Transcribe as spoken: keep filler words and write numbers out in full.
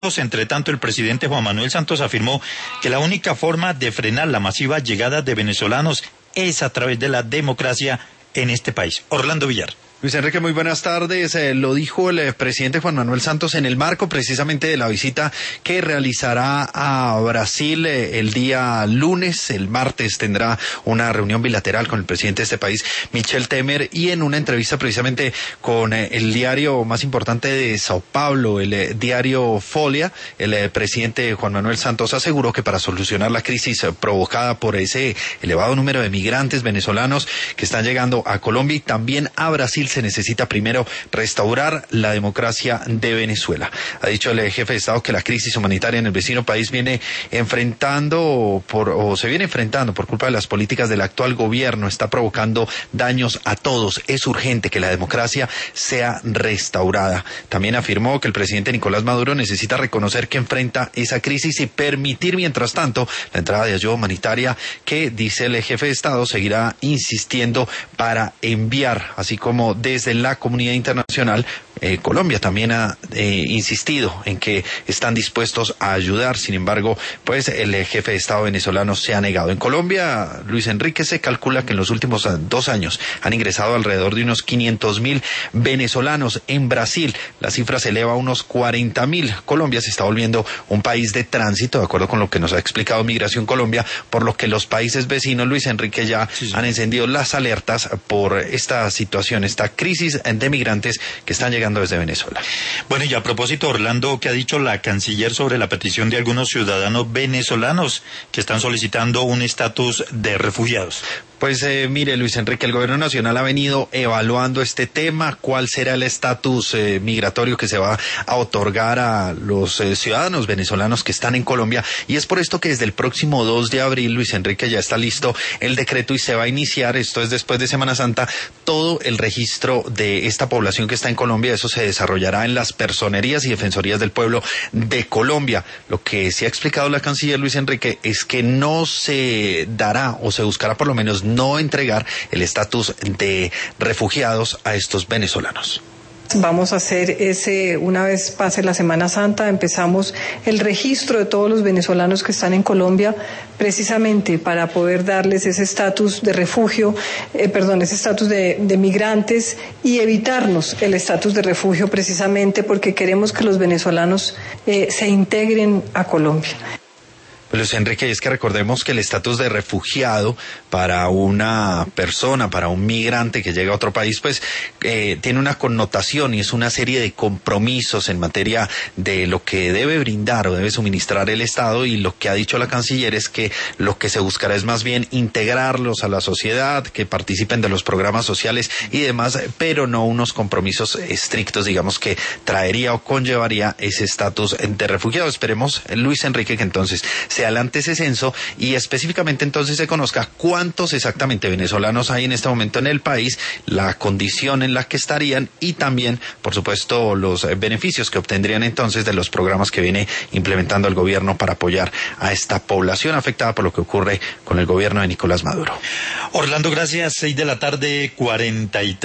Entre tanto, el presidente Juan Manuel Santos afirmó que la única forma de frenar la masiva llegada de venezolanos es a través de la democracia en este país. Orlando Villar. Luis Enrique, muy buenas tardes. Eh, lo dijo el eh, presidente Juan Manuel Santos en el marco precisamente de la visita que realizará a Brasil eh, el día lunes. El martes tendrá una reunión bilateral con el presidente de este país, Michel Temer, y en una entrevista precisamente con eh, el diario más importante de Sao Paulo, el eh, diario Folia, el eh, presidente Juan Manuel Santos aseguró que para solucionar la crisis eh, provocada por ese elevado número de migrantes venezolanos que están llegando a Colombia y también a Brasil, se necesita primero restaurar la democracia de Venezuela. Ha dicho el jefe de Estado que la crisis humanitaria en el vecino país viene enfrentando por, o se viene enfrentando por culpa de las políticas del actual gobierno, está provocando daños a todos. Es urgente que la democracia sea restaurada. También afirmó que el presidente Nicolás Maduro necesita reconocer que enfrenta esa crisis y permitir, mientras tanto, la entrada de ayuda humanitaria que, dice el jefe de Estado, seguirá insistiendo para enviar, así como desde la comunidad internacional. Eh, Colombia también ha eh, insistido en que están dispuestos a ayudar. Sin embargo, pues el eh, jefe de Estado venezolano se ha negado. En Colombia, Luis Enrique, se calcula que en los últimos dos años han ingresado alrededor de unos quinientos mil venezolanos. En Brasil, la cifra se eleva a unos cuarenta mil. Colombia se está volviendo un país de tránsito, de acuerdo con lo que nos ha explicado Migración Colombia, por lo que los países vecinos, Luis Enrique, ya sí, sí. han encendido las alertas por esta situación, esta crisis de migrantes que están llegando desde Venezuela. Bueno, y a propósito, Orlando, ¿qué ha dicho la canciller sobre la petición de algunos ciudadanos venezolanos que están solicitando un estatus de refugiados? Pues eh, mire, Luis Enrique, el gobierno nacional ha venido evaluando este tema, cuál será el estatus eh, migratorio que se va a otorgar a los eh, ciudadanos venezolanos que están en Colombia, y es por esto que desde el próximo dos de abril, Luis Enrique, ya está listo el decreto y se va a iniciar, esto es después de Semana Santa, todo el registro de esta población que está en Colombia. Eso se desarrollará en las personerías y defensorías del pueblo de Colombia. Lo que sí ha explicado la canciller, Luis Enrique, es que no se dará o se buscará por lo menos no entregar el estatus de refugiados a estos venezolanos. Vamos a hacer ese, una vez pase la Semana Santa, empezamos el registro de todos los venezolanos que están en Colombia, precisamente para poder darles ese estatus de refugio, eh, perdón, ese estatus de, de migrantes y evitarnos el estatus de refugio, precisamente porque queremos que los venezolanos eh, se integren a Colombia. Luis Enrique, es que recordemos que el estatus de refugiado para una persona, para un migrante que llega a otro país, pues eh, tiene una connotación y es una serie de compromisos en materia de lo que debe brindar o debe suministrar el Estado, y lo que ha dicho la canciller es que lo que se buscará es más bien integrarlos a la sociedad, que participen de los programas sociales y demás, pero no unos compromisos estrictos, digamos, que traería o conllevaría ese estatus de refugiado. Esperemos, Luis Enrique, que entonces se adelante ese censo y específicamente entonces se conozca cuántos exactamente venezolanos hay en este momento en el país, la condición en la que estarían y también, por supuesto, los beneficios que obtendrían entonces de los programas que viene implementando el gobierno para apoyar a esta población afectada por lo que ocurre con el gobierno de Nicolás Maduro. Orlando, gracias. Seis de la tarde, cuarenta y tres.